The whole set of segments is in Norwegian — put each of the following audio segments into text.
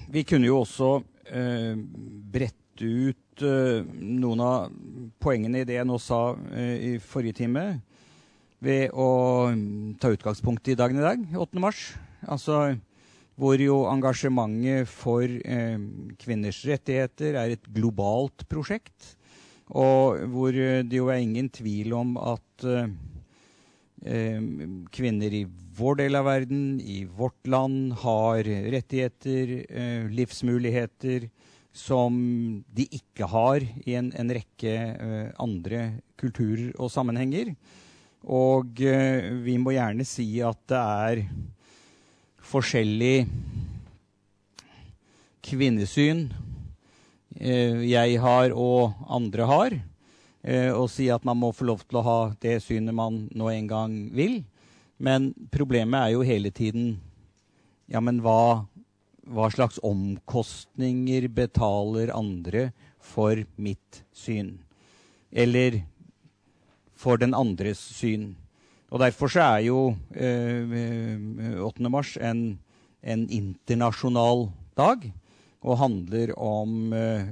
vi kunne jo også brette ut noen av poengene i det jeg nå sa i forrige time, ved å ta utgangspunkt i dagen i dag, 8. mars. Altså hvor jo engasjementet for kvinners rettigheter er et globalt prosjekt, og hvor det jo er ingen tvil om at kvinner i vår del av verden, i vårt land, har rettigheter, livsmuligheter, som de ikke har i en rekke andre kulturer og sammenhenger. Og vi må gjerne si at det er forskjellig kvinnesyn jeg har og andre har, og si at man må få lov til å ha det synet man nå en gang vil. Men problemet er jo hele tiden, ja, men hva slags omkostninger betaler andre for mitt syn? Eller for den andres syn? Og derfor så er jo 8. mars en internasjonal dag, og handler om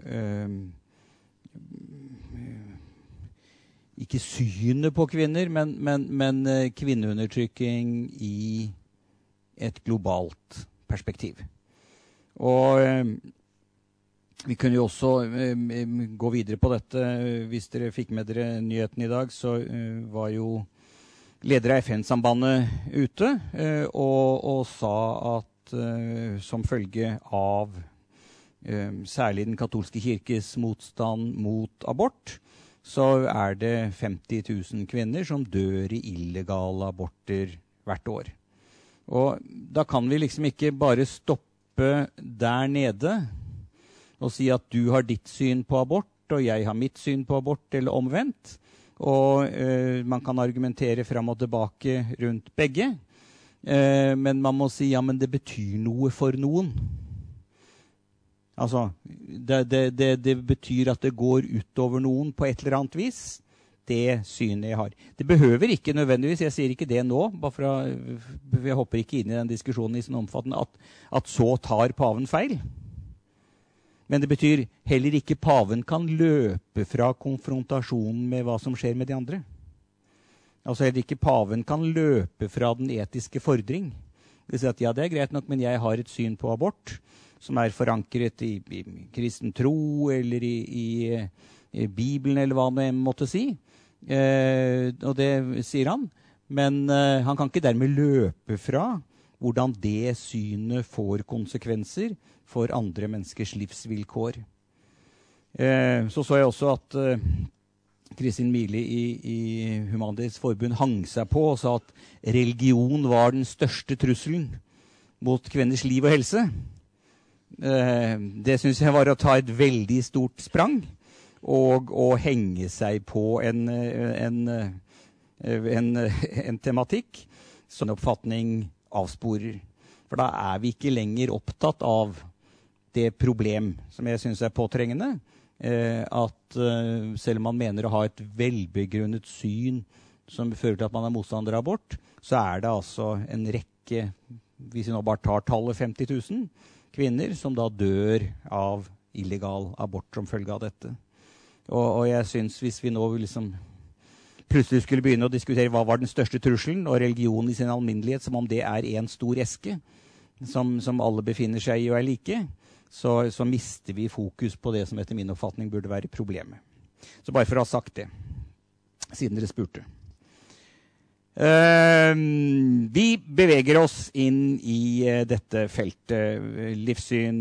ikke synet på kvinner, men kvinneundertrykking i et globalt perspektiv. Og vi kunne jo også gå videre på dette. Hvis dere fikk med dere nyheten i dag, så var jo leder av FN-sambandet ute og sa at som følge av særlig den katolske kirkes motstand mot abort, så er det 50 000 kvinner som dør i illegale aborter hvert år. Og da kan vi liksom ikke bare stoppe der nede og si at du har ditt syn på abort, og jeg har mitt syn på abort, eller omvendt. Og man kan argumentere frem og tilbake rundt begge. Men man må si, ja, men det betyr noe for noen. Altså, det betyr at det går utover noen på et eller annet vis. Det synet jeg har. Det behøver ikke nødvendigvis, jeg sier ikke det nå, bare for jeg hopper ikke inn i den diskusjonen i sånn omfattende, at så tar paven feil. Men det betyr heller ikke paven kan løpe fra konfrontasjonen med hva som skjer med de andre. Altså heller ikke paven kan løpe fra den etiske fordring. Det vil si at ja, det er greit nok, men jeg har et syn på abort som er forankret i kristen tro, eller i Bibelen, eller hva man måtte si. Og det sier han. Men han kan ikke dermed løpe fra hvordan det synet får konsekvenser for andre menneskers livsvilkår. Så jeg også at Kristin Mili i Humanitisk Forbund hang seg på og sa at religion var den største trusselen mot kvinners liv og helse. Det synes jeg var å ta et veldig stort sprang og å henge seg på en tematikk som oppfatning avsporer. For da er vi ikke lenger opptatt av det problem som jeg synes er påtrengende, at selv om man mener å ha et velbegrunnet syn som fører til at man er motstander av abort, så er det altså en rekke, hvis vi nå bare tar tallet 50 000 kvinner, som da dør av illegal abort som følge av dette. Og jeg synes hvis vi nå liksom plutselig skulle begynne å diskutere hva var den største trusselen, og religion i sin alminnelighet, som om det er en stor eske, som alle befinner seg i og er like, så mister vi fokus på det som etter min oppfatning burde være problemet. Så bare for å ha sagt det, siden dere spurte. Vi beveger oss inn i dette feltet, livssyn,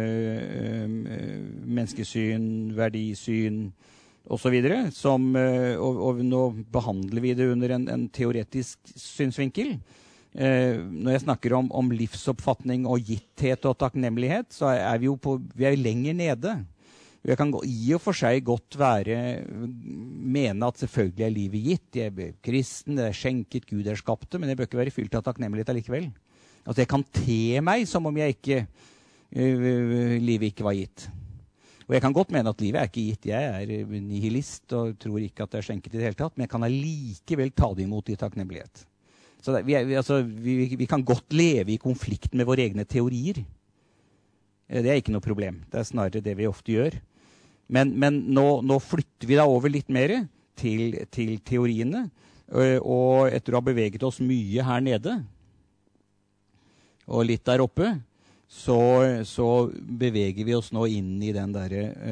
menneskesyn, verdisyn, og så videre, og nå behandler vi det under en teoretisk synsvinkel. Når jeg snakker om livsoppfatning og gitthet og takknemlighet, så er vi jo vi er lenger nede. Jeg kan i og for seg godt mene at selvfølgelig er livet gitt. Jeg er kristen, det er skjenket, Gud er skapt det, men jeg bør ikke være fylt av takknemlighet allikevel. Altså jeg kan te meg som om livet ikke var gitt. Og jeg kan godt mene at livet er ikke gitt. Jeg er nihilist og tror ikke at det er skjenket i det hele tatt, men jeg kan allikevel ta det imot i takknemlighet. Så vi kan godt leve i konflikt med våre egne teorier. Det ikke noe problem. Det snarere det vi ofte gjør. Men nå flytter vi da over litt mer til teoriene, og etter å ha beveget oss mye her nede, og litt der oppe, så beveger vi oss nå inn i den der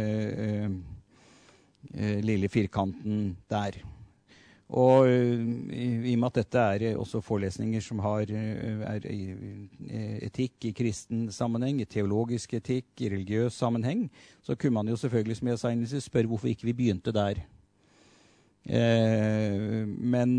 lille firkanten der. Og i og med at dette også forelesninger som har etikk i kristen sammenheng, i teologisk etikk, i religiøs sammenheng, så kunne man jo selvfølgelig, som jeg sa innledningsvis, spørre hvorfor ikke vi begynte der. Men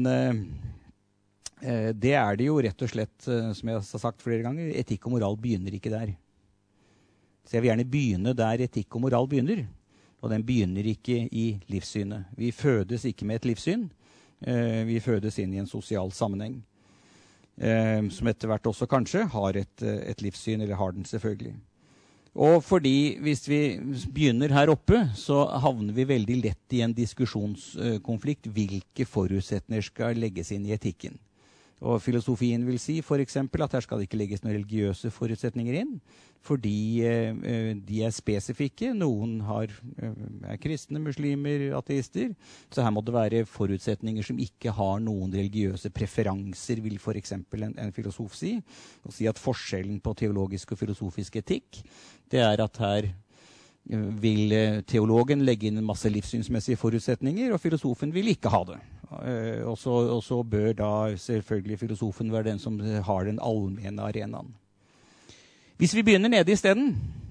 det det jo rett og slett, som jeg har sagt flere ganger, etikk og moral begynner ikke der. Så jeg vil gjerne begynne der etikk og moral begynner, og den begynner ikke i livssynet. Vi fødes ikke med et livssyn, vi fødes inn i en sosial sammenheng, som etter hvert også kanskje har et livssyn, eller har den selvfølgelig. Og fordi hvis vi begynner her oppe, så havner vi veldig lett i en diskusjonskonflikt. Hvilke forutsetninger skal legges inn i etikken? Og filosofien vil si for eksempel at her skal det ikke legges noen religiøse forutsetninger inn, fordi de spesifikke. Noen kristne, muslimer, ateister. Så her må det være forutsetninger som ikke har noen religiøse preferanser, vil for eksempel en filosof si. Og si at forskjellen på teologisk og filosofisk etikk, det at her vil teologen legge inn en masse livssynsmessige forutsetninger, og filosofen vil ikke ha det. Og så bør da selvfølgelig filosofen være den som har den allmenne arenaen. Hvis vi begynner nede i stedet,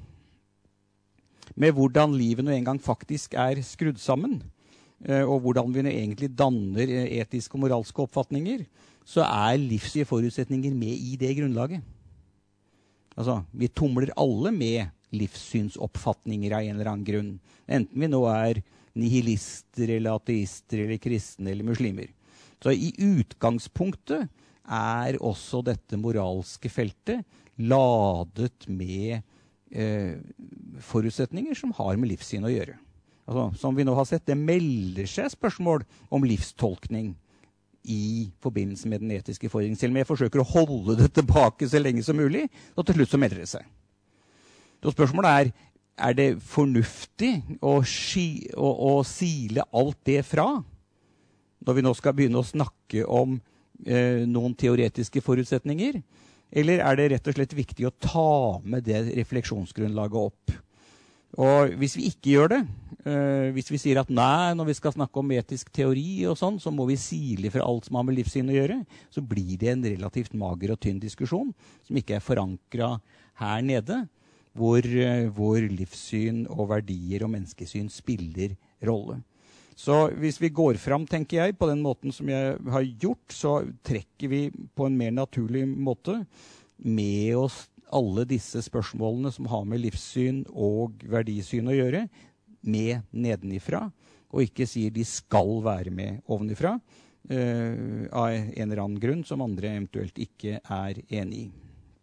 med hvordan livet nå en gang faktisk skrudd sammen, og hvordan vi nå egentlig danner etiske og moralske oppfatninger, så livslige forutsetninger med i det grunnlaget. Altså, vi tumler alle med livssynsoppfatninger av en eller annen grunn. Enten vi nå nihilister, eller ateister, eller kristne, eller muslimer. Så i utgangspunktet også dette moralske feltet ladet med forutsetninger som har med livssyn å gjøre. Altså, som vi nå har sett, det melder seg spørsmål om livstolkning i forbindelse med den etiske fordringen. Selv om jeg forsøker å holde det tilbake så lenge som mulig, og til slutt så melder det seg. Så spørsmålet det fornuftig å sile alt det fra, når vi nå skal begynne å snakke om noen teoretiske forutsetninger, eller det rett og slett viktig å ta med det refleksjonsgrunnlaget opp? Og hvis vi ikke gjør det, hvis vi sier at nei, når vi skal snakke om etisk teori og sånn, så må vi sile fra alt som har med livssyn å gjøre, så blir det en relativt mager og tynn diskusjon, som ikke forankret her nede, hvor livssyn og verdier og menneskesyn spiller rolle. Så hvis vi går fram, tenker jeg, på den måten som jeg har gjort, så trekker vi på en mer naturlig måte med oss alle disse spørsmålene som har med livssyn og verdisyn å gjøre, med nedenifra, og ikke sier de skal være med ovenifra, av en eller annen grunn som andre eventuelt ikke enig i.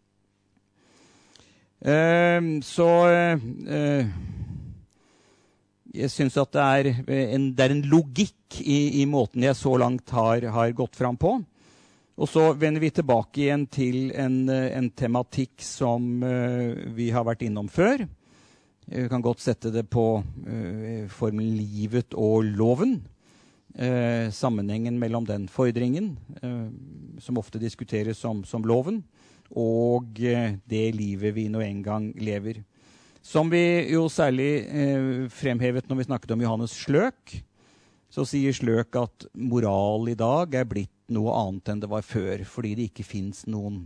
Jeg synes at det en logikk i måten jeg så langt har gått fram på. Og så vender vi tilbake igjen til en tematikk som vi har vært innom før. Vi kan godt sette det på formelen livet og loven. Sammenhengen mellom den fordringen, som ofte diskuteres som loven, og det livet vi nå en gang lever. Som vi jo særlig fremhevet når vi snakket om Johannes Sløk, så sier Sløk at moral i dag blitt noe annet enn det var før, fordi det ikke finnes noen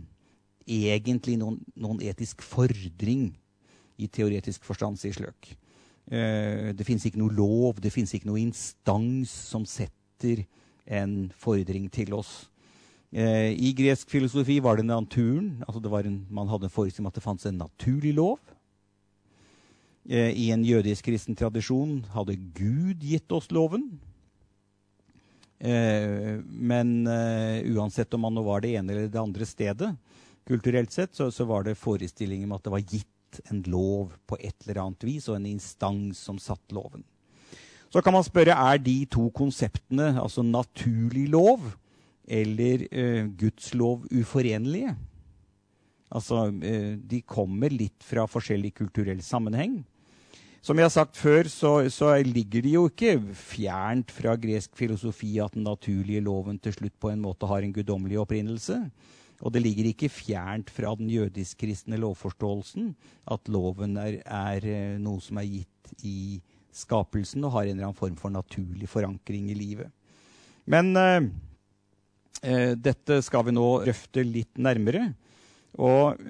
etisk fordring i teoretisk forstand, sier Sløk. Det finnes ikke noe lov, det finnes ikke noe instans som setter en fordring til oss. I gresk filosofi var det naturen, altså man hadde en forestilling om at det fanns en naturlig lov. I en jødisk kristen tradisjon hadde Gud gitt oss loven. Men uansett om man nå var det ene eller det andre stedet, kulturelt sett, så var det forestillingen om at det var gitt en lov på et eller annet vis, og en instans som satt loven. Så kan man spørre, de to konseptene, altså naturlig lov eller Guds lov, uforenlige? Altså, de kommer litt fra forskjellig kulturell sammenheng. Som jeg har sagt før, så ligger de jo ikke fjernt fra gresk filosofi at den naturlige loven til slutt på en måte har en guddommelig opprinnelse. Og det ligger ikke fjernt fra den jødisk-kristne lovforståelsen at loven er noe som er gitt i skapelsen og har en eller annen form for naturlig forankring i livet. Men dette skal vi nå drøfte litt nærmere. Og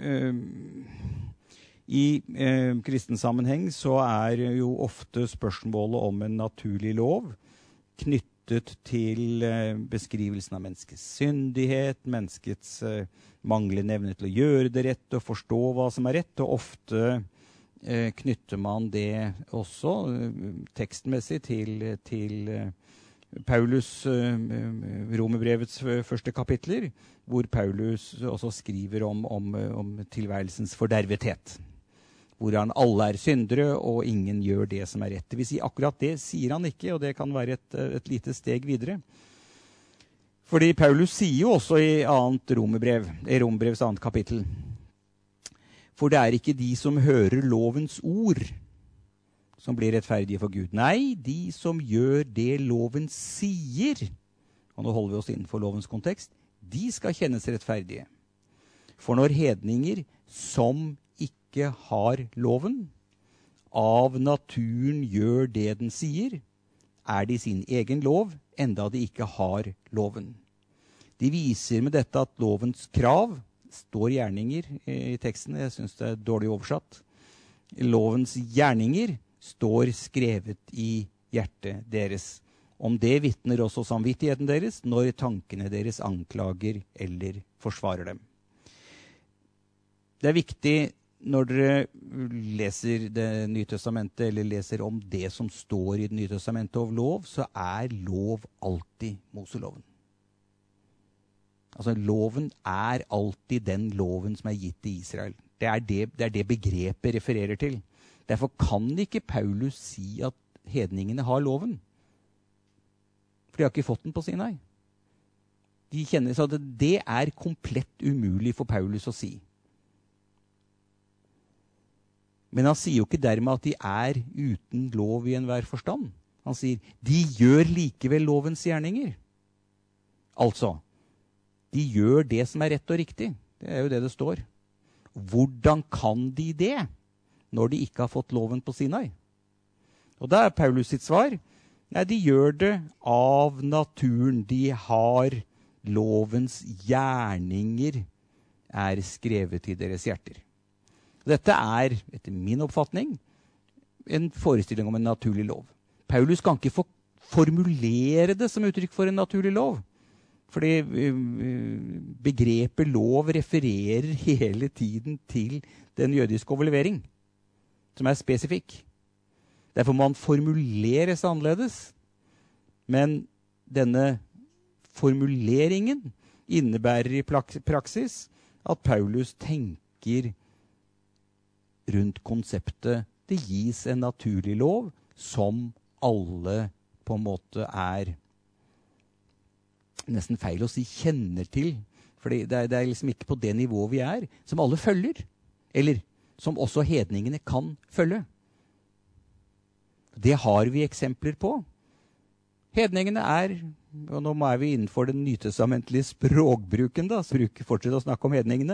i kristen sammenheng så er jo ofte spørsmålet om en naturlig lov knyttet til beskrivelsen av menneskets syndighet, menneskets manglende evne til å gjøre det rett og forstå hva som er rett, og ofte knytter man det også tekstmessig til Paulus Romerbrevets første kapitler, hvor Paulus også skriver om tilværelsens fordervethet. Hvor han alle er syndere, og ingen gjør det som er rett. Det vil si, akkurat det sier han ikke, og det kan være et lite steg videre. Fordi Paulus sier jo også i Romerbrevs 2. kapittel, for det er ikke de som hører lovens ord, som blir rettferdige for Gud. Nei, de som gjør det loven sier, og nå holder vi oss innenfor lovens kontekst, de skal kjennes rettferdige. For når hedninger som ikke har loven, av naturen gjør det den sier, er de sin egen lov, enda de ikke har loven. De viser med dette at lovens krav, står gjerninger i teksten, jeg synes det er dårlig oversatt, lovens gjerninger står skrevet i hjertet deres. Om det vitner også samvittigheten deres, når tankene deres anklager eller forsvarer dem. Det er viktig når dere leser Det Nye Testamentet, eller leser om det som står i Det Nye Testamentet om lov, så er lov alltid Moseloven. Altså, loven er alltid den loven som er gitt til Israel. Det er det begrepet refererer til. Derfor kan ikke Paulus si at hedningene har loven. For de har ikke fått den på Sinai. De kjenner så at det er komplett umulig for Paulus å si. Men han sier jo ikke dermed at de er uten lov i enhver forstand. Han sier, de gjør likevel lovens gjerninger. Altså, de gjør det som er rett og riktig. Det er jo det det står. Hvordan kan de det, når de ikke har fått loven på Sinai? Og da er Paulus sitt svar, nei, de gjør det av naturen. De har lovens gjerninger er skrevet i deres hjerter. Dette er, etter min oppfatning, en forestilling om en naturlig lov. Paulus kan ikke formulere det som uttrykk for en naturlig lov. Fordi begrepet lov refererer hele tiden til den jødiske overlevering, som er spesifikk. Derfor må han formuleres annerledes. Men denne formuleringen innebærer i praksis at Paulus tenker rundt konseptet det gis en naturlig lov som alle på en måte er nesten feil å si kjenner til, for det er liksom ikke på det nivået vi er, som alle følger, eller som også hedningene kan følge. Det har vi eksempler på. Hedningene er, og nå er vi innenfor den nytestamentlige språkbruken da, så fortsett å snakke om hedningene,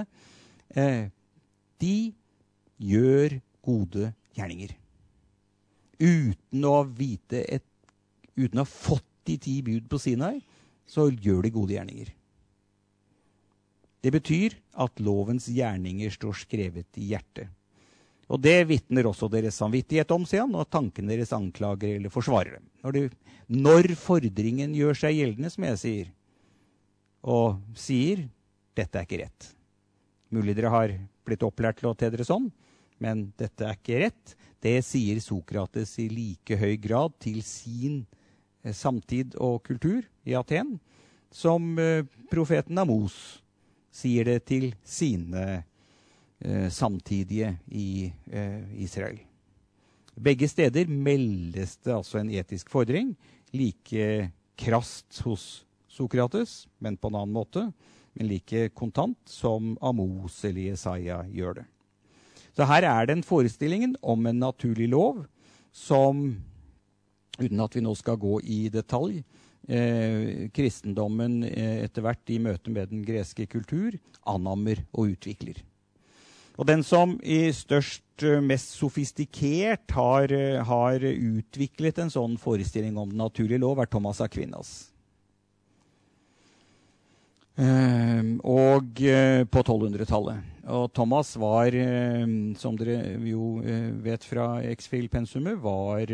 de gjør gode gjerninger. Uten å ha fått de 10 bud på Sinai, så gjør de gode gjerninger. Det betyr at lovens gjerninger står skrevet i hjertet. Og det vitner også deres samvittighet om, sier han, og tankene deres anklager eller forsvarer dem. Når fordringen gjør seg gjeldende, som jeg sier, og sier, dette er ikke rett. Mulig dere har blitt opplært til å te dere sånn, men dette er ikke rett. Det sier Sokrates i like høy grad til sin samtid og kultur i Aten, som profeten Amos sier det til sine samtidige i Israel. Begge steder meldes det altså en etisk fordring, like krast hos Sokrates, men på en annen måte, men like kontant som Amos eller Jesaja gjør det. Så her det en forestillingen om en naturlig lov som, uten at vi nå skal gå i detalj, kristendommen etter hvert i møte med den greske kultur anammer og utvikler. Og den som i mest sofistikert har utviklet en sånn forestilling om den naturlige lov, Thomas Aquinas. Og på 1200-tallet. Og Thomas var, som dere jo vet fra X-Fil-pensumet, var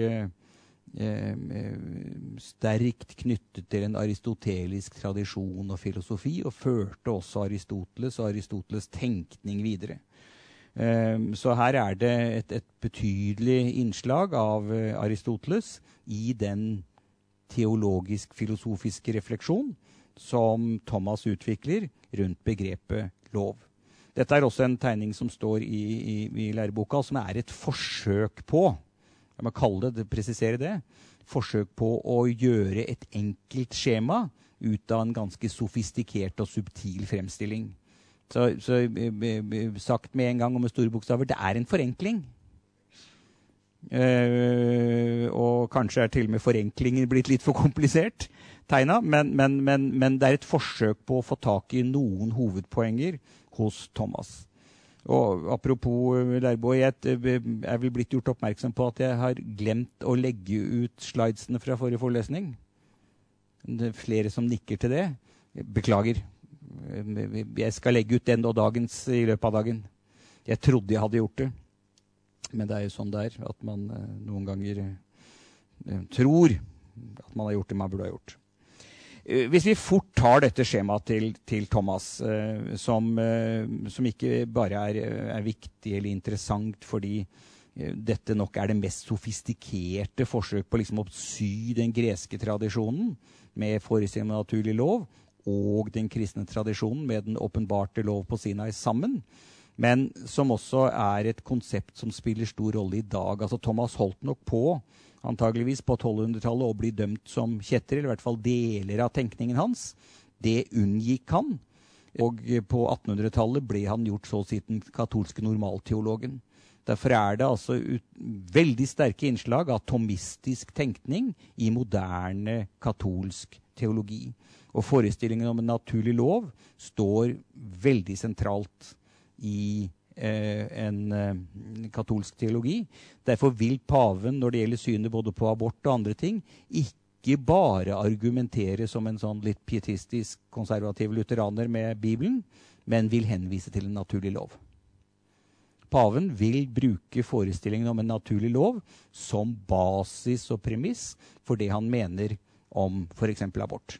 sterkt knyttet til en aristotelisk tradisjon og filosofi, og førte også Aristoteles og Aristoteles tenkning videre. Så her det et betydelig innslag av Aristoteles i den teologisk-filosofiske refleksjon som Thomas utvikler rundt begrepet lov. Dette også en tegning som står i læreboka, som et forsøk på, jeg må kalle det, presisere det, forsøk på å gjøre et enkelt skjema ut av en ganske sofistikert og subtil fremstilling. Så sagt med en gang og med store bokstaver, det en forenkling. Og kanskje til og med forenklingen blitt litt for komplisert tegnet, men det et forsøk på å få tak i noen hovedpoenger hos Thomas. Og apropos lærebok, jeg vel blitt gjort oppmerksom på at jeg har glemt å legge ut slidesene fra forrige forelesning. Det flere som nikker til det. Beklager. Jeg skal legge ut den og dagens i løpet av dagen. Jeg trodde jeg hadde gjort det. Men det jo sånn det at man noen ganger tror at man har gjort det man burde ha gjort. Hvis vi fort tar dette skjemaet til Thomas, som ikke bare viktig eller interessant fordi dette nok det mest sofistikerte forsøk på liksom å sy den greske tradisjonen med forestillingen av naturlig lov, og den kristne tradisjonen med den åpenbarte lov på Sinai sammen, men som også et konsept som spiller stor rolle i dag. Altså Thomas holdt nok på, antageligvis på 1200-tallet, å bli dømt som kjetter, eller i hvert fall deler av tenkningen hans. Det unngikk han, og på 1800-tallet ble han gjort så å si den katolske normalteologen. Derfor det altså veldig sterke innslag av thomistisk tenkning i moderne katolsk teologi. Og forestillingen om en naturlig lov står veldig sentralt i en katolsk teologi. Derfor vil paven, når det gjelder synet både på abort og andre ting, ikke bare argumentere som en sånn litt pietistisk konservativ lutheraner med Bibelen, men vil henvise til en naturlig lov. Paven vil bruke forestillingen om en naturlig lov som basis og premiss for det han mener om for eksempel abort.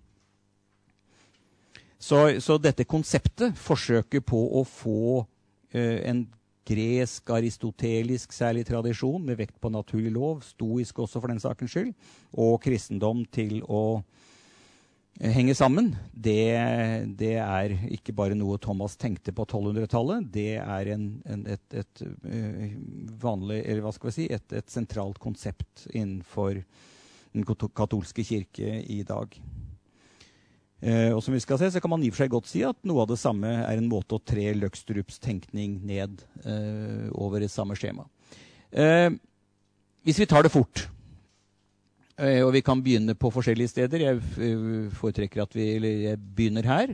Så dette konseptet forsøker på å få en gresk, aristotelisk særlig tradisjon med vekt på naturlig lov, stoisk også for den sakens skyld, og kristendom til å henge sammen. Det ikke bare noe Thomas tenkte på 1200-tallet, det et vanlig, eller hva skal vi si, et sentralt konsept innenfor den katolske kirke i dag. Og som vi skal se, så kan man i og for seg godt si at noe av det samme en måte å tre Løgstrups tenkning ned over det samme skjema. Hvis vi tar det fort, og vi kan begynne på forskjellige steder, jeg foretrekker at jeg begynner her.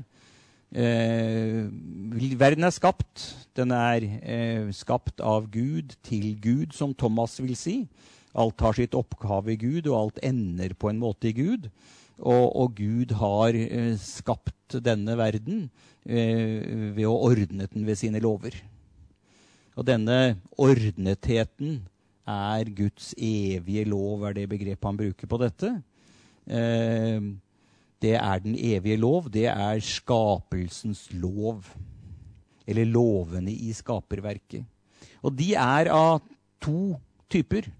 Verden skapt, den skapt av Gud til Gud, som Thomas vil si. Alt har sitt opphav i Gud, og alt ender på en måte i Gud. Og Gud har skapt denne verden ved å ordne den ved sine lover. Og denne ordnetheten Guds evige lov, det begrepet han bruker på dette. Det den evige lov, det skapelsens lov, eller lovene i skaperverket. Og de av to typer,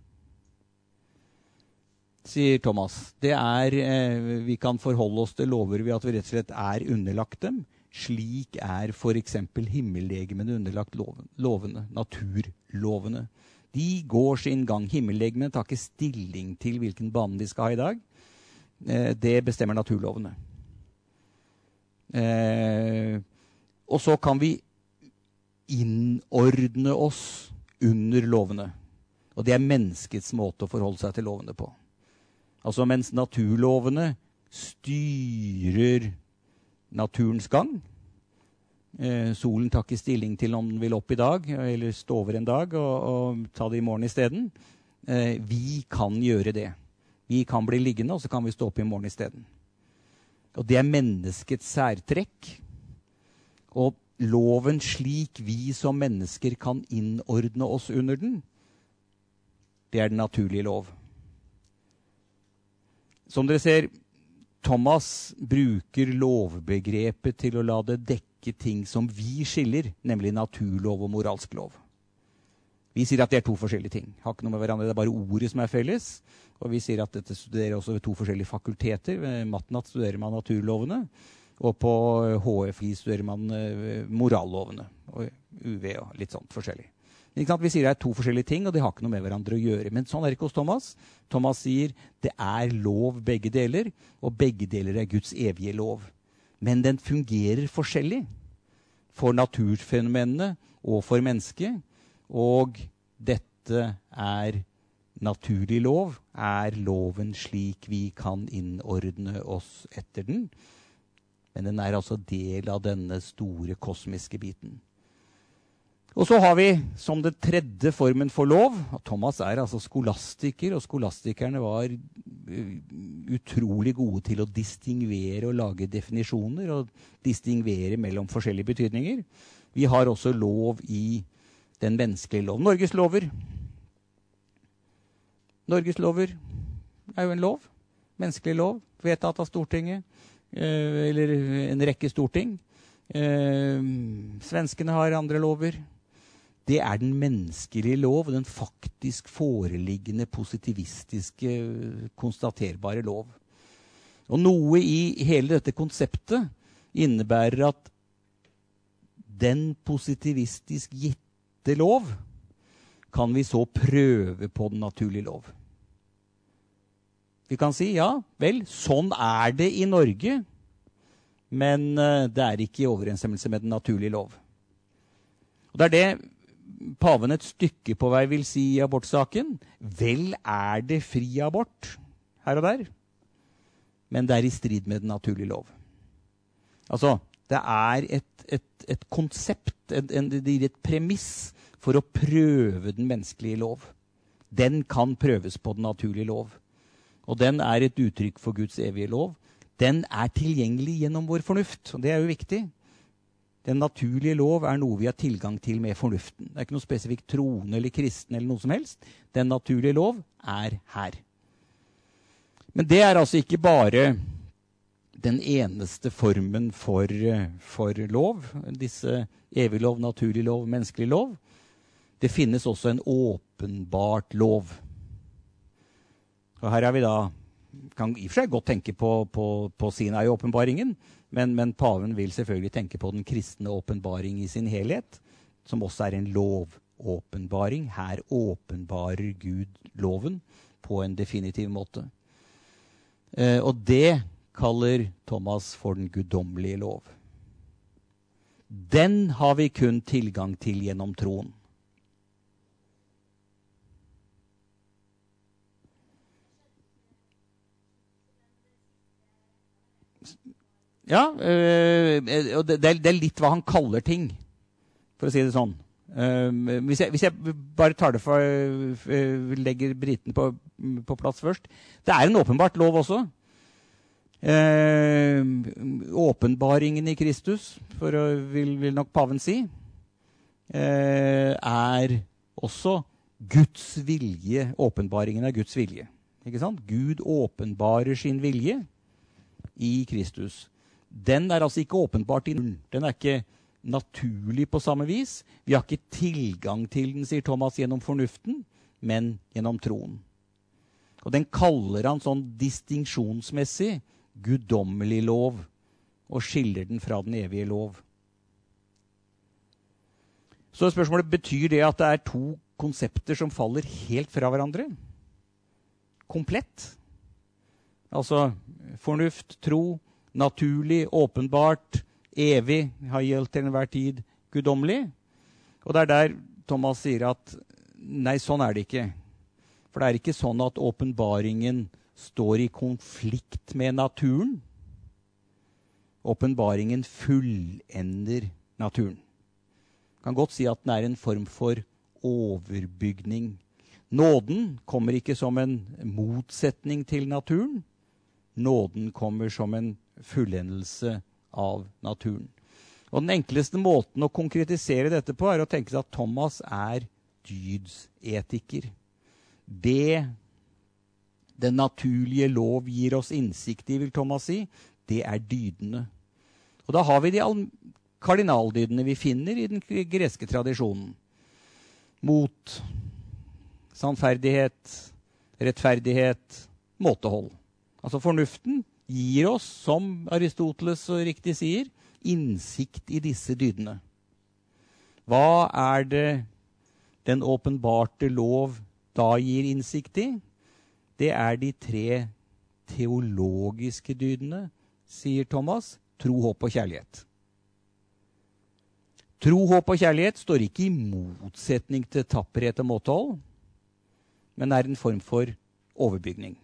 sier Thomas. Det vi kan forholde oss til lover ved at vi rett og slett underlagt dem. Slik for eksempel himmellegemene underlagt lovene, naturlovene. De går sin gang. Himmellegemene tar ikke stilling til hvilken bane de skal ha i dag. Det bestemmer naturlovene. Og så kan vi innordne oss under lovene. Og det er menneskets måte å forholde seg til lovene på. Altså mens naturlovene styrer naturens gang. Solen tar ikke stilling til om den vil opp i dag, eller stå over en dag og ta det i morgen i stedet. Vi kan gjøre det. Vi kan bli liggende, og så kan vi stå opp i morgen i stedet. Og det er menneskets særtrekk. Og loven slik vi som mennesker kan innordne oss under den, det er den naturlige lov. Som dere ser, Thomas bruker lovbegrepet til å la det dekke ting som vi skiller, nemlig naturlov og moralsk lov. Vi sier at det er to forskjellige ting. Har ikke noe med hverandre, det er bare ordet som er felles. Og vi sier at dette studerer også ved to forskjellige fakulteter. Ved Matnat studerer man naturlovene, og på HFI studerer man morallovene, og UV og litt sånt forskjellig. Vi sier det er to forskjellige ting, og det har ikke noe med hverandre å gjøre. Men sånn er det ikke hos Thomas. Thomas sier det er lov begge deler, og begge deler er Guds evige lov. Men den fungerer forskjellig for naturfenomenene og for mennesket. Og dette er naturlig lov, er loven slik vi kan innordne oss etter den. Men den er altså del av denne store kosmiske biten. Og så har vi som det tredje formen for lov, og Thomas er altså skolastiker, og skolastikerne var utrolig gode til å distingvere og lage definisjoner, og distingvere mellom forskjellige betydninger. Vi har også lov i den menneskelige lov. Norges lover. Norges lover er jo en lov, menneskelig lov, vedtatt av Stortinget, eller en rekke storting. Svenskene har andre lover. Det er den menneskelige lov, den faktisk foreliggende positivistiske, konstaterbare lov. Og noe i hele dette konseptet innebærer at den positivistisk gitte lov kan vi så prøve på den naturlige lov. Vi kan si, ja, vel, sånn er det i Norge, men det er ikke i overensstemmelse med den naturlige lov. Og det er det paven et stykke på vei vil si i abortsaken. Vel er det fri abort her og der, men det er i strid med den naturlige lov. Altså, det er et konsept, et premiss for å prøve den menneskelige lov. Den kan prøves på den naturlige lov. Og den er et uttrykk for Guds evige lov. Den er tilgjengelig gjennom vår fornuft, og det er jo viktig. Den naturlige lov er noe vi har tilgang til med fornuften. Det er ikke noe spesifikt troende eller kristen eller noe som helst. Den naturlige lov er her. Men det er altså ikke bare den eneste formen for lov. Disse evig lov, naturlig lov, menneskelig lov. Det finnes også en åpenbart lov. Og her er vi da, kan i og for seg godt tenke på Sinai-åpenbaringen, men paven vil selvfølgelig tenke på den kristne åpenbaring i sin helhet, som også er en lovåpenbaring. Her åpenbarer Gud loven på en definitiv måte. Og det kaller Thomas for den guddommelige lov. Den har vi kun tilgang til gjennom troen. Ja, og det er litt hva han kaller ting, for å si det sånn. Hvis jeg bare tar det legger britene på plass først. Det er en åpenbart lov også. Åpenbaringen i Kristus, vil nok paven si, er også Guds vilje, åpenbaringen av Guds vilje. Ikke sant? Gud åpenbarer sin vilje i Kristus. Den er altså ikke åpenbart i den. Den er ikke naturlig på samme vis. Vi har ikke tilgang til den, sier Thomas, gjennom fornuften, men gjennom troen. Og den kaller han sånn distinksjonsmessig guddommelig lov, og skiller den fra den evige lov. Så spørsmålet, betyr det at det er to konsepter som faller helt fra hverandre? Komplett? Altså fornuft, tro, naturlig, åpenbart, evig, har gjeldt til enhver tid, guddommelig. Og det er der Thomas sier at nei, sånn er det ikke. For det er ikke sånn at åpenbaringen står i konflikt med naturen. Åpenbaringen fullender naturen. Kan godt si at den er en form for overbygning. Nåden kommer ikke som en motsetning til naturen. Nåden kommer som en fullendelse av naturen. Og den enkleste måten å konkretisere dette på er å tenke seg at Thomas er dydsetiker. Det den naturlige lov gir oss innsikt i, vil Thomas si, det er dydene. Og da har vi de kardinaldydene vi finner i den greske tradisjonen. Mot, sannferdighet, rettferdighet, måtehold. Altså fornuften gir oss, som Aristoteles så riktig sier, innsikt i disse dydene. Hva er det den åpenbarte lov da gir innsikt i? Det er de 3 teologiske dydene, sier Thomas. Tro, håp og kjærlighet. Tro, håp og kjærlighet står ikke i motsetning til tapperhet og måtehold, men er en form for overbygning.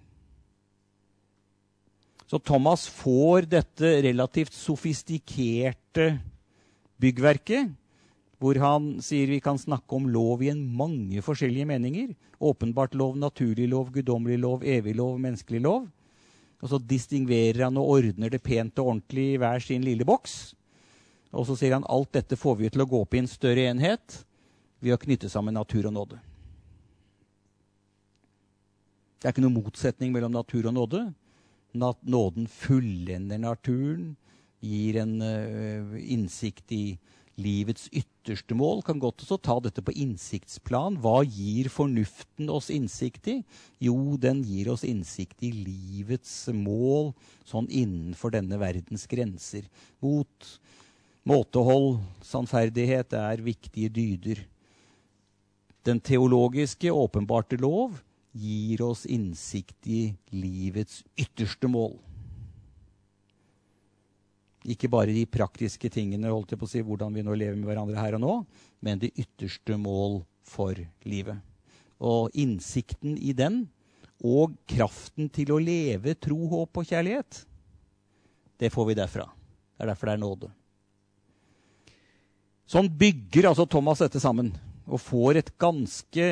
Så Thomas får dette relativt sofistikerte byggverket, hvor han sier vi kan snakke om lov i en mange forskjellige meninger. Åpenbart lov, naturlig lov, guddommelig lov, evig lov, menneskelig lov. Og så distinguerer han og ordner det pent og ordentlig i hver sin lille boks. Og så sier han alt dette får vi til å gå opp i en større enhet ved å knytte sammen natur og nåde. Det er ikke noen motsetning mellom natur og nåde. Nåden fullender naturen, gir en innsikt i livets ytterste mål. Kan godt også ta dette på innsiktsplan. Hva gir fornuften oss innsikt i? Jo, den gir oss innsikt i livets mål, sånn innenfor denne verdens grenser. Mot måtehold, sannferdighet er viktige dyder. Den teologiske, åpenbarte lov gir oss innsikt i livets ytterste mål. Ikke bare de praktiske tingene, holdt jeg på å si, hvordan vi nå lever med hverandre her og nå, men det ytterste mål for livet. Og innsikten i den, og kraften til å leve tro, håp og kjærlighet, det får vi derfra. Det er derfor det er nåde. Sånn bygger altså Thomas dette sammen, og får et ganske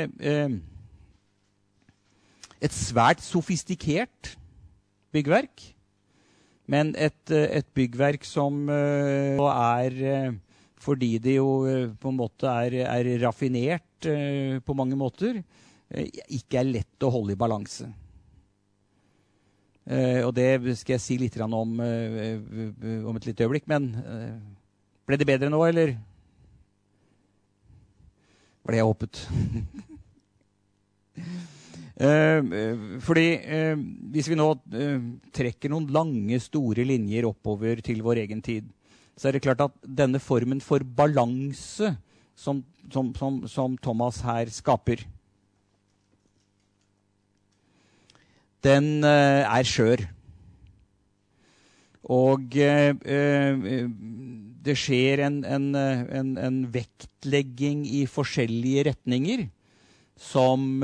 et svært sofistikert byggverk, men et byggverk som er, fordi det jo på en måte er raffinert på mange måter, ikke er lett å holde i balanse. Og det skal jeg si litt om et lite øyeblikk, men ble det bedre nå, eller? Var det jeg håpet? Fordi hvis vi nå trekker noen lange, store linjer oppover til vår egen tid, så er det klart at denne formen for balanse som Thomas her skaper, den er skjør. Og det skjer en vektlegging i forskjellige retninger, som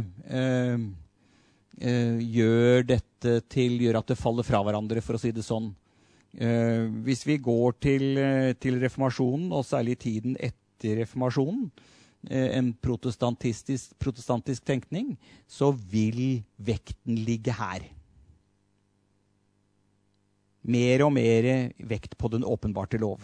gjør at det faller fra hverandre, for å si det sånn. Hvis vi går til reformasjonen, og særlig tiden etter reformasjonen, en protestantisk tenkning, så vil vekten ligge her. Mer og mer vekt på den åpenbarte lov.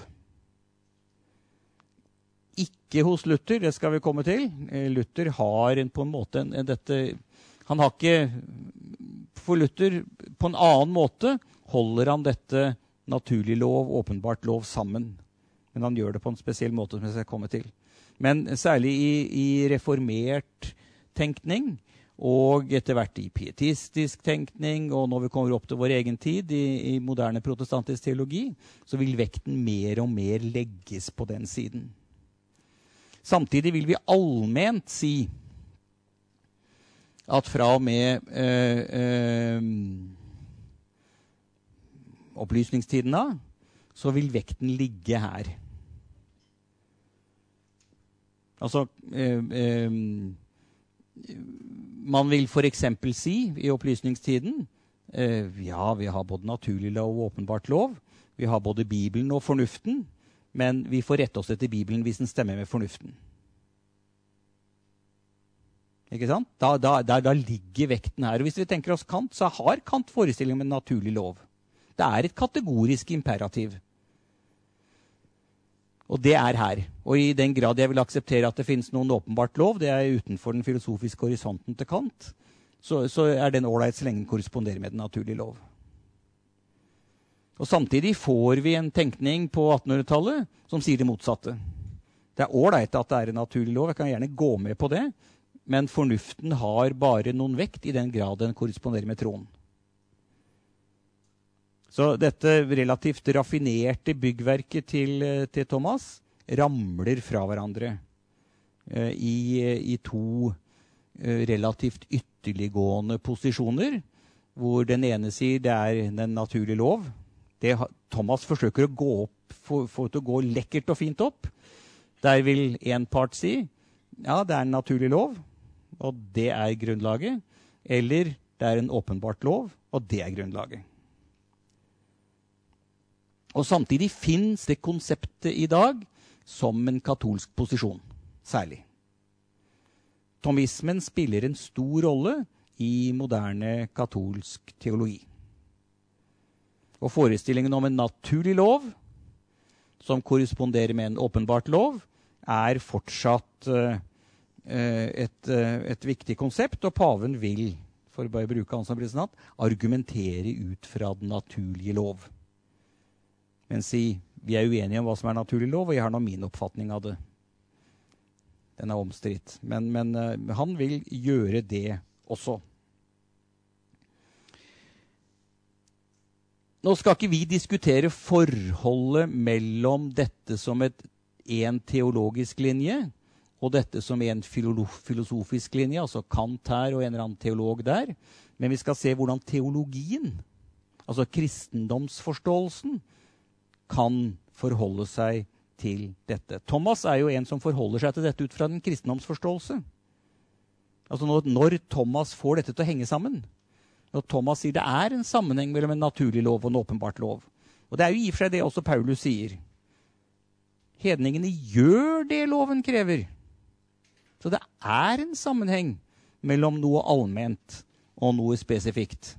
Ikke hos Luther, det skal vi komme til. Luther har på en måte han har ikke, for Luther på en annen måte holder han dette naturlig lov, åpenbart lov sammen. Men han gjør det på en spesiell måte som jeg skal komme til. Men særlig i reformert tenkning, og etter hvert i pietistisk tenkning, og når vi kommer opp til vår egen tid i moderne protestantisk teologi, så vil vekten mer og mer legges på den siden. Samtidig vil vi allment si at fra og med opplysningstiden da, så vil vekten ligge her. Altså, man vil for eksempel si i opplysningstiden, ja, vi har både naturlig lov og åpenbart lov, vi har både Bibelen og fornuften, men vi får rette oss etter Bibelen hvis den stemmer med fornuften. Ikke sant? Da ligger vekten her. Og hvis vi tenker oss Kant, så har Kant forestilling om en naturlig lov. Det er et kategorisk imperativ. Og det er her. Og i den grad jeg vil akseptere at det finnes noen åpenbart lov, det er utenfor den filosofiske horisonten til Kant, så er den ålreit så lenge den korresponderer med den naturlige lov. Og samtidig får vi en tenkning på 1800-tallet som sier det motsatte. Det er ålreit at det er en naturlig lov, jeg kan gjerne gå med på det, men fornuften har bare noen vekt i den grad den korresponderer med troen. Så dette relativt raffinerte byggverket til Thomas ramler fra hverandre i to relativt ytterliggående posisjoner, hvor den ene sier det er den naturlige lov. Thomas forsøker å få til å gå lekkert og fint opp. Der vil en part si, ja, det er en naturlig lov, og det er grunnlaget. Eller det er en åpenbart lov, og det er grunnlaget. Og samtidig finnes det konseptet i dag som en katolsk posisjon, særlig. Thomismen spiller en stor rolle i moderne katolsk teologi. Og forestillingen om en naturlig lov, som korresponderer med en åpenbart lov, er fortsatt et viktig konsept, og paven vil, for å bare bruke han som president, argumentere ut fra den naturlige lov. Men vi er uenige om hva som er naturlig lov, og jeg har nå min oppfatning av det. Den er omstridt. Men han vil gjøre det også. Nå skal ikke vi diskutere forholdet mellom dette som en teologisk linje, og dette som en filosofisk linje, altså Kant her og en eller annen teolog der. Men vi skal se hvordan teologien, altså kristendomsforståelsen, kan forholde seg til dette. Thomas er jo en som forholder seg til dette ut fra en kristendomsforståelse. Altså når Thomas får dette til å henge sammen, når Thomas sier det er en sammenheng mellom en naturlig lov og en åpenbart lov. Og det er jo i og for seg det også Paulus sier. Hedningene gjør det loven krever. Så det er en sammenheng mellom noe allment og noe spesifikt.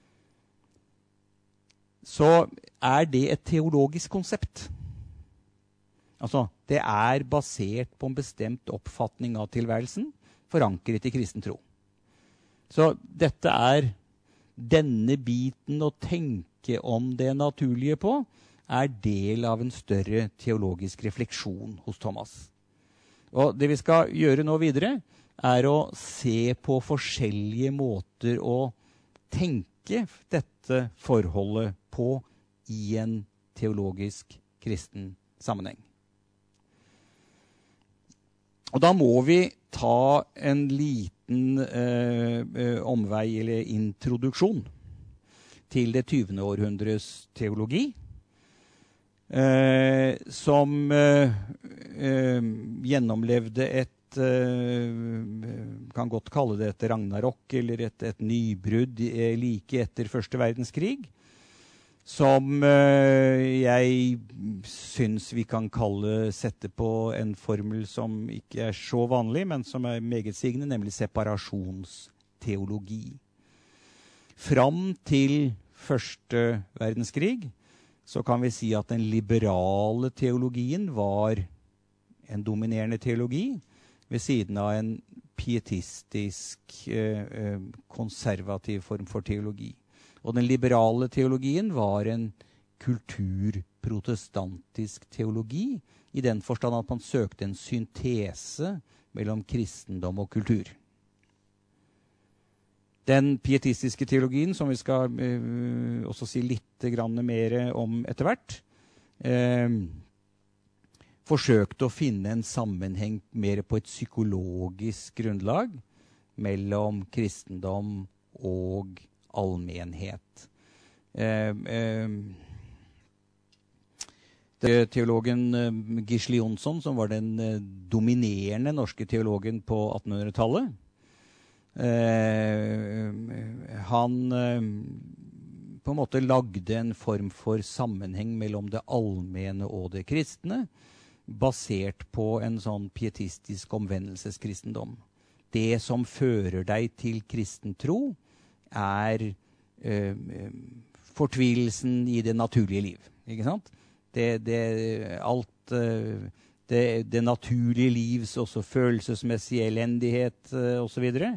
Så er det et teologisk konsept. Altså, det er basert på en bestemt oppfatning av tilværelsen, forankret i kristen tro. Så dette er denne biten å tenke om det naturlige på, er del av en større teologisk refleksjon hos Thomas. Og det vi skal gjøre nå videre, er å se på forskjellige måter å tenke dette forholdet på i en teologisk kristen sammenheng. Og da må vi ta en liten omvei eller introduksjon til det 20. århundres teologi, som gjennomlevde kan godt kalle det et ragnarok eller et nybrudd like etter Første verdenskrig, som jeg synes vi kan sette på en formel som ikke er så vanlig, men som er meget sigende, nemlig separasjonsteologi. Fram til Første verdenskrig så kan vi si at den liberale teologien var en dominerende teologi, ved siden av en pietistisk, konservativ form for teologi. Og den liberale teologien var en kulturprotestantisk teologi, i den forstand at man søkte en syntese mellom kristendom og kultur. Den pietistiske teologien, som vi skal også si litt mer om etter hvert, forsøkte å finne en sammenheng mer på et psykologisk grunnlag mellom kristendom og allmenhet. Teologen Gisle Jonsson, som var den dominerende norske teologen på 1800-tallet, han på en måte lagde en form for sammenheng mellom det allmenne og det kristne, basert på en sånn pietistisk omvendelseskristendom. Det som fører deg til kristen tro, fortvilelsen i det naturlige liv. Ikke sant? Det naturlige livs også følelsesmessig elendighet og så videre,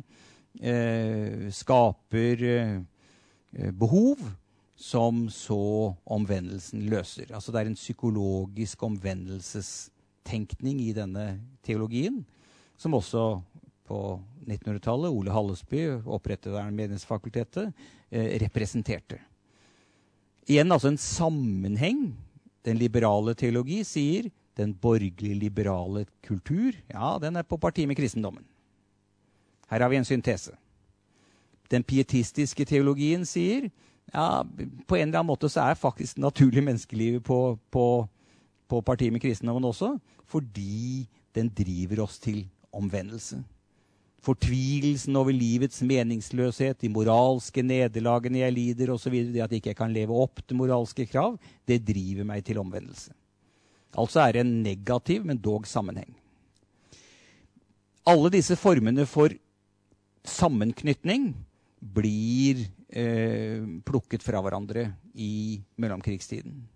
skaper behov som så omvendelsen løser. Altså det en psykologisk omvendelsestenkning i denne teologien, som også på 1900-tallet, Ole Hallesby opprettet der menighetsfakultetet, representerte. Igjen altså en sammenheng. Den liberale teologi sier den borgerlige liberale kultur, ja, den på parti med kristendommen. Her har vi en syntese. Den pietistiske teologien sier, ja, på en eller annen måte så faktisk naturlig menneskelivet på parti med kristendommen også, fordi den driver oss til omvendelse. Fortvilelsen over livets meningsløshet, de moralske nederlagene jeg lider og så videre, det at jeg ikke kan leve opp til moralske krav, det driver meg til omvendelse. Altså det en negativ, men dog sammenheng. Alle disse formene for sammenknytning blir plukket fra hverandre i mellomkrigstiden.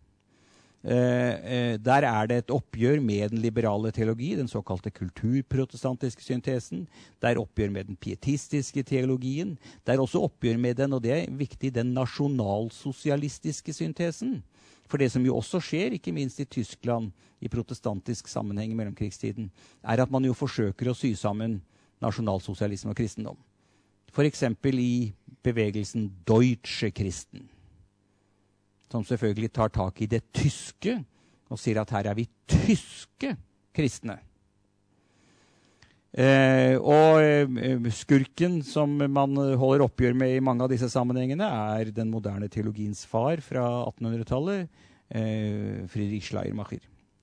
Der det et oppgjør med den liberale teologi, den såkalte kulturprotestantiske syntesen. Det oppgjør med den pietistiske teologien. Det også oppgjør med den, og det viktig, den nasjonalsosialistiske syntesen. For det som jo også skjer, ikke minst i Tyskland, i protestantisk sammenheng i mellomkrigstiden, at man jo forsøker å sy sammen nasjonalsosialisme og kristendom. For eksempel i bevegelsen Deutsche Christen, som selvfølgelig tar tak i det tyske, og sier at her vi tyske kristne. Og skurken som man holder oppgjør med i mange av disse sammenhengene, den moderne teologiens far fra 1800-tallet, Friedrich Schleiermacher.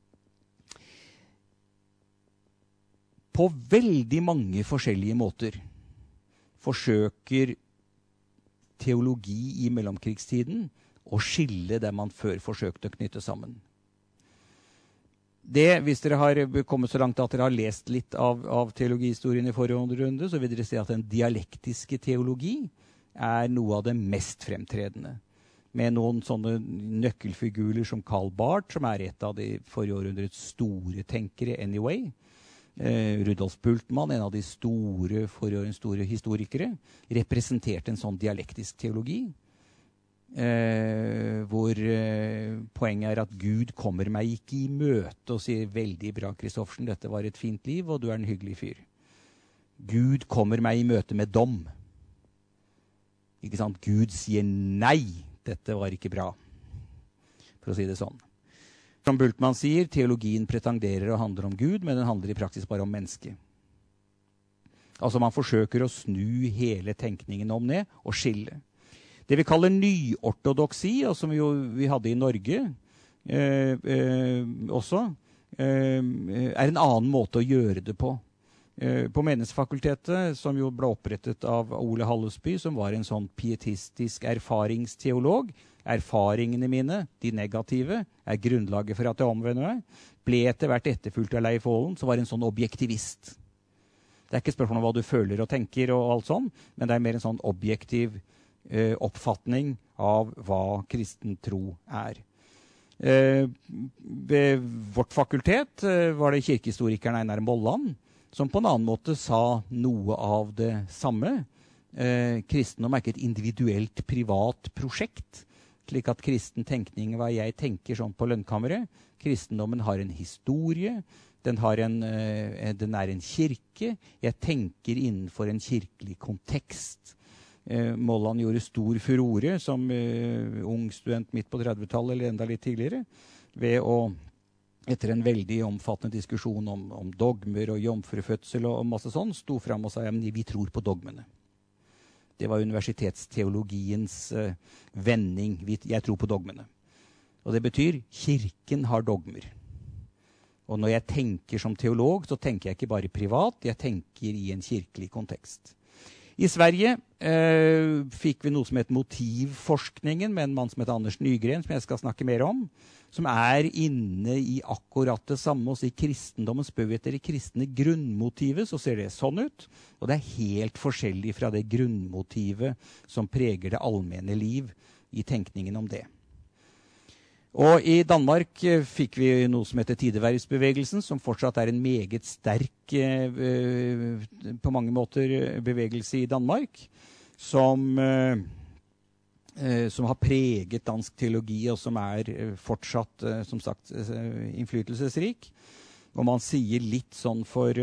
På veldig mange forskjellige måter forsøker teologi i mellomkrigstiden å skille det man før forsøkte å knytte sammen. Hvis dere har kommet så langt at dere har lest litt av teologihistorien i forrige runde, så vil dere se at den dialektiske teologi noe av det mest fremtredende. Med noen sånne nøkkelfigurer som Karl Barth, som et av de forrige århundrets store tenkere anyway. Rudolf Bultmann, en av de store historikere, representerte en sånn dialektisk teologi. Hvor poenget at Gud kommer meg ikke i møte og sier veldig bra, Kristoffersen, dette var et fint liv, og du en hyggelig fyr. Gud kommer meg i møte med dom. Ikke sant? Gud sier nei, dette var ikke bra, for å si det sånn. Som Bultmann sier, teologien pretenderer å handle om Gud, men den handler i praksis bare om mennesket. Altså man forsøker å snu hele tenkningen om det og skille. Det vi kaller nyortodoksi, og som vi hadde i Norge også, en annen måte å gjøre det på. På Menighetsfakultetet, som jo ble opprettet av Ole Hallesby, som var en sånn pietistisk erfaringsteolog. Erfaringene mine, de negative, grunnlaget for at jeg omvender meg. Ble etter hvert etterfulgt av Leif Aalen, som var en sånn objektivist. Det ikke spørsmål om hva du føler og tenker og alt sånn, men det mer en sånn objektiv oppfatning av hva kristen tro Ved vårt fakultet var det kirkehistorikeren Einar Molland, som på en annen måte sa noe av det samme. Kristendom ikke et individuelt privat prosjekt, slik at kristen tenkning hva jeg tenker sånn på lønnkammeret. Kristendommen har en historie, den en kirke. Jeg tenker innenfor en kirkelig kontekst. Molland gjorde stor furore som ung student midt på 30-tallet, eller enda litt tidligere, ved å, etter en veldig omfattende diskusjon om dogmer og jomfrufødsel og masse sånn, sto frem og sa, ja, men vi tror på dogmene. Det var universitetsteologiens vending. Jeg tror på dogmene. Og det betyr kirken har dogmer. Og når jeg tenker som teolog, så tenker jeg ikke bare privat, jeg tenker i en kirkelig kontekst. I Sverige fikk vi noe som heter motivforskningen, med en mann som heter Anders Nygren, som jeg skal snakke mer om, som inne i akkurat det samme. Også i kristendommen spør vi etter det kristne grunnmotivet, så ser det sånn ut. Og det helt forskjellig fra det grunnmotivet som preger det allmenne liv i tenkningen om det. Og i Danmark fikk vi noe som heter tidevervsbevegelsen, som fortsatt en meget sterk, på mange måter, bevegelse i Danmark, som har preget dansk teologi, og som fortsatt, som sagt, innflytelsesrik. Og man sier litt sånn for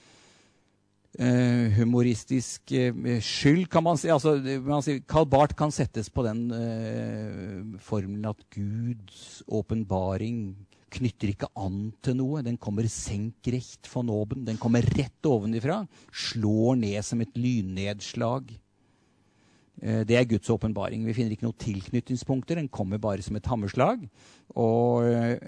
humoristisk skyld, kan man si. Altså, man sier, Karl Barth kan settes på den formelen at Guds åpenbaring knytter ikke an til noe. Den kommer senkrecht von oben. Den kommer rett ovenifra, slår ned som et lynnedslag. Det Guds åpenbaring. Vi finner ikke noen tilknytningspunkter. Den kommer bare som et hammerslag. Og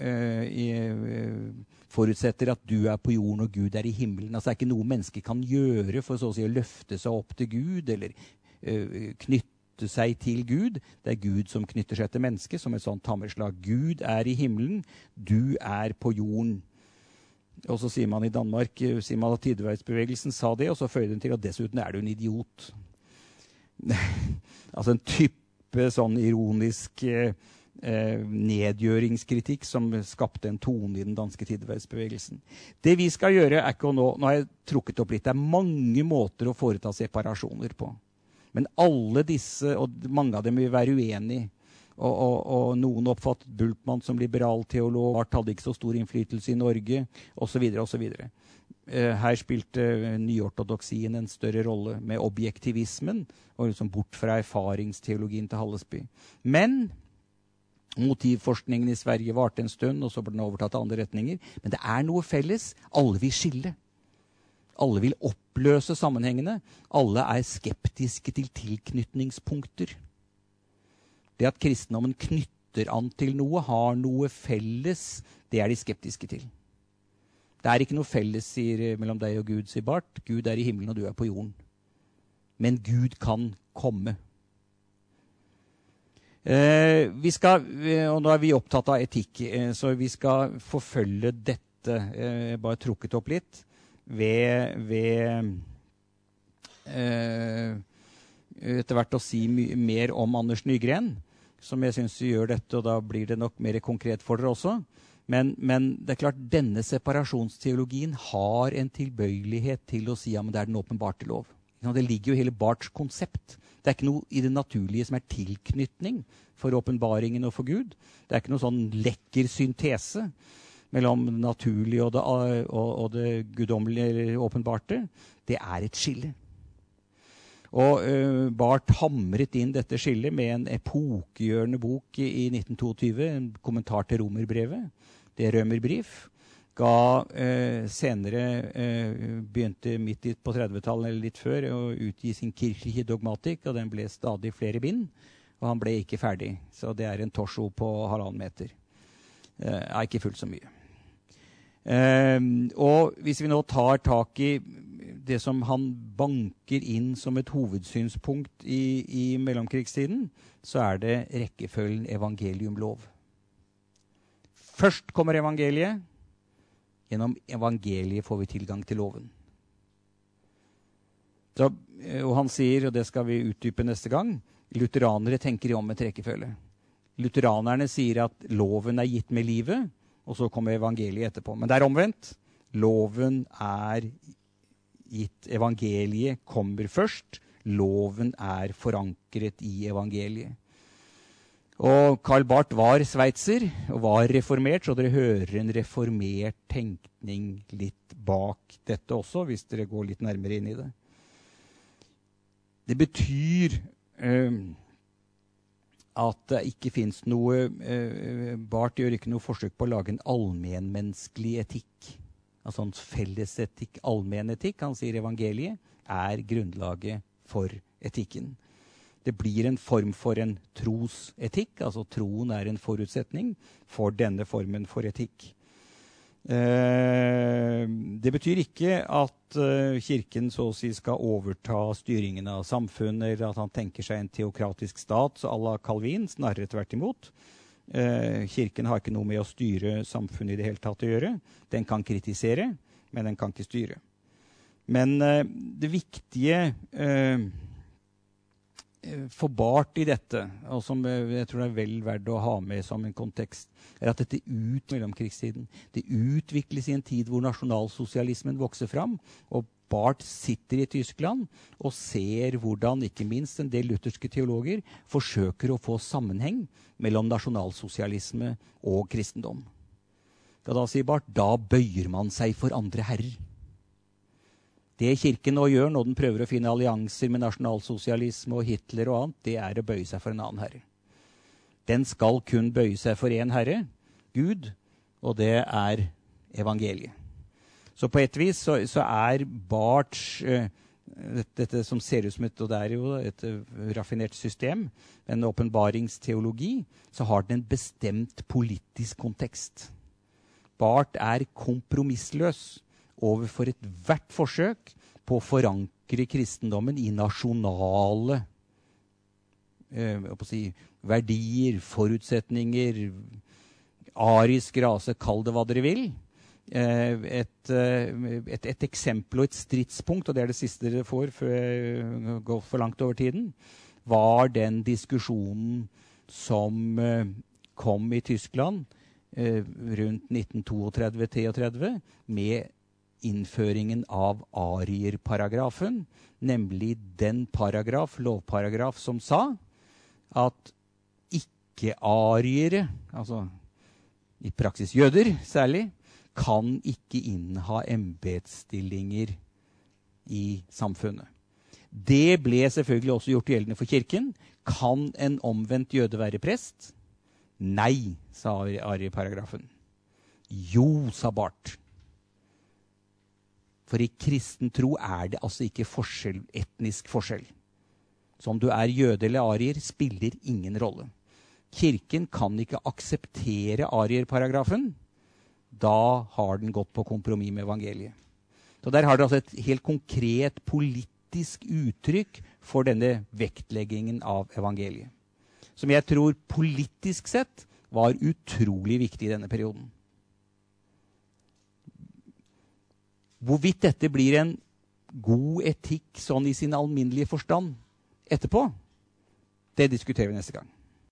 forutsetter at du på jorden og Gud i himmelen. Altså det ikke noe menneske kan gjøre for så å si å løfte seg opp til Gud, eller knytte seg til Gud. Det Gud som knytter seg til mennesket, som et sånt hammerslag. Gud i himmelen, du på jorden. Og så sier man i Danmark, sier man at tidevervsbevegelsen sa det, og så føyer den til at dessuten du en idiot. Altså en type sånn ironisk nedgjøringskritikk som skapte en tone i den danske tidevervsbevegelsen. Det vi skal gjøre ikke nå har jeg trukket opp litt, det mange måter å foreta separasjoner på. Men alle disse, og mange av dem vil være uenige, og noen oppfattet Bultmann som liberal teolog, hadde ikke så stor innflytelse i Norge, og så videre, og så videre. Her spilte nyortodoksien en større rolle med objektivismen, og liksom bort fra erfaringsteologien til Hallesby. Men motivforskningen i Sverige varte en stund, og så ble den overtatt av andre retninger. Men det noe felles. Alle vil skille. Alle vil oppløse sammenhengene. Alle skeptiske til tilknytningspunkter. Det at kristendommen knytter an til noe, har noe felles, det de skeptiske til. Det ikke noe felles mellom deg og Gud, sier Barth. Gud i himmelen, og du på jorden. Men Gud kan komme. Vi skal, og nå vi opptatt av etikk, så vi skal forfølge dette, bare trukket opp litt, ved etter hvert å si mer om Anders Nygren, som jeg synes gjør dette, og da blir det nok mer konkret for dere også. Men det klart, denne separasjonsteologien har en tilbøyelighet til å si, ja, men det den åpenbarte lov. Det ligger jo hele Barths konsept. Det ikke noe i det naturlige som tilknytning for åpenbaringen og for Gud. Det ikke noe sånn lekker syntese mellom det naturlige og det guddommelige eller åpenbarte. Det et skille. Og Barth hamret inn dette skillet med en epokegjørende bok i 1922, en kommentar til Romerbrevet, det Römerbrief. Senere begynte midt på 30-tallet eller litt før å utgi sin kirkelige dogmatikk, og den ble stadig flere bind, og han ble ikke ferdig. Så det en torso på 1,5 meter. Ikke fullt så mye. Og hvis vi nå tar tak i det som han banker inn som et hovedsynspunkt i mellomkrigstiden, så det rekkefølgen evangelium-lov. Først kommer evangeliet. Gjennom evangeliet får vi tilgang til loven. Så, og han sier, og det skal vi utdype neste gang, lutheranere tenker om et rekkefølge. Lutheranerne sier at loven gitt med livet, og så kommer evangeliet etterpå. Men det omvendt. Loven gitt, evangeliet kommer først. Loven forankret i evangeliet. Og Karl Barth var sveitser og var reformert, så dere hører en reformert tenkning litt bak dette også, hvis dere går litt nærmere inn i det. Det betyr at det ikke finnes noe, Barth gjør ikke noe forsøk på å lage en allmenmenneskelig etikk. Altså en felles etikk, allmenn etikk. Han sier evangeliet grunnlaget for etikken. Det blir en form for en trosetikk, altså troen en forutsetning for denne formen for etikk. Det betyr ikke at kirken så å si skal overta styringen av samfunnet, eller at han tenker seg en teokratisk stat, så à la Calvin, snarere tvert imot. Kirken har ikke noe med å styre samfunnet i det hele tatt å gjøre. Den kan kritisere, men den kan ikke styre. Men det viktige forbart i dette, og som jeg tror vel verdt å ha med som en kontekst, at dette mellomkrigstiden. Det utvikles i en tid hvor nasjonalsosialismen vokser fram, og Barth sitter i Tyskland og ser hvordan ikke minst en del lutherske teologer forsøker å få sammenheng mellom nasjonalsosialisme og kristendom. Da sier Barth, da bøyer man seg for andre herrer. Det kirken nå gjør når den prøver å finne allianser med nasjonalsosialisme og Hitler og annet, det å bøye seg for en annen herre. Den skal kun bøye seg for en herre, Gud, og det evangeliet. Så på et vis så Barths dette som ser ut som og det jo et raffinert system, en åpenbaringsteologi, så har den en bestemt politisk kontekst. Barth kompromissløs overfor et hvert forsøk på å forankre kristendommen i nasjonale verdier, forutsetninger, arisk rase, kall det hva dere vil. Et eksempel og et stridspunkt, og det det siste dere får før jeg går for langt over tiden, var den diskusjonen som kom i Tyskland rundt 1932-33 med innføringen av arierparagrafen, nemlig den lovparagraf som sa at ikke-ariere, altså i praksis jøder særlig, kan ikke inneha embedsstillinger i samfunnet. Det ble selvfølgelig også gjort gjeldende for kirken. Kan en omvendt jøde være prest? Nei, sa arierparagrafen. Jo, sa Barth. For i kristen tro det altså ikke etnisk forskjell. Så om du jøde eller arier, spiller ingen rolle. Kirken kan ikke akseptere arierparagrafen. Da har den gått på kompromiss med evangeliet. Så der har det altså et helt konkret politisk uttrykk for denne vektleggingen av evangeliet. Som jeg tror politisk sett var utrolig viktig i denne perioden. Hvorvidt dette blir en god etikk sånn i sin alminnelige forstand etterpå, det diskuterer vi neste gang.